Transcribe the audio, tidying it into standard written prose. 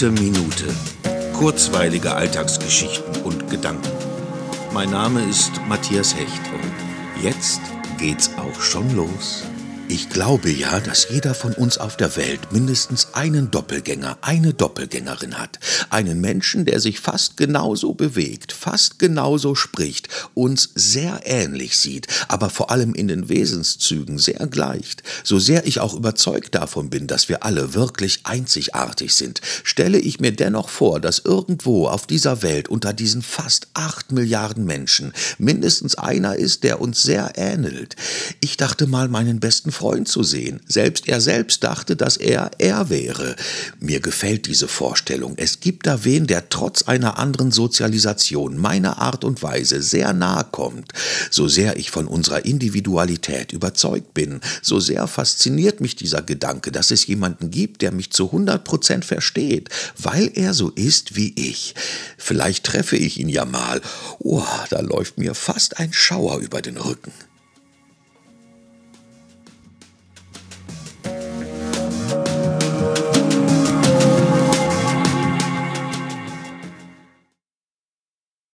Gute Minute. Kurzweilige Alltagsgeschichten und Gedanken. Mein Name ist Matthias Hecht und jetzt geht's auch schon los. Ich glaube ja, dass jeder von uns auf der Welt mindestens einen Doppelgänger, eine Doppelgängerin hat. Einen Menschen, der sich fast genauso bewegt, fast genauso spricht, uns sehr ähnlich sieht, aber vor allem in den Wesenszügen sehr gleicht. So sehr ich auch überzeugt davon bin, dass wir alle wirklich einzigartig sind, stelle ich mir dennoch vor, dass irgendwo auf dieser Welt unter diesen fast 8 Milliarden Menschen mindestens einer ist, der uns sehr ähnelt. Ich dachte mal, meinen besten Freund zu sehen. Selbst er selbst dachte, dass er wäre. Mir gefällt diese Vorstellung. Es gibt da wen, der trotz einer anderen Sozialisation meiner Art und Weise sehr nahe kommt. So sehr ich von unserer Individualität überzeugt bin, so sehr fasziniert mich dieser Gedanke, dass es jemanden gibt, der mich zu 100% versteht, weil er so ist wie ich. Vielleicht treffe ich ihn ja mal. Oh, da läuft mir fast ein Schauer über den Rücken.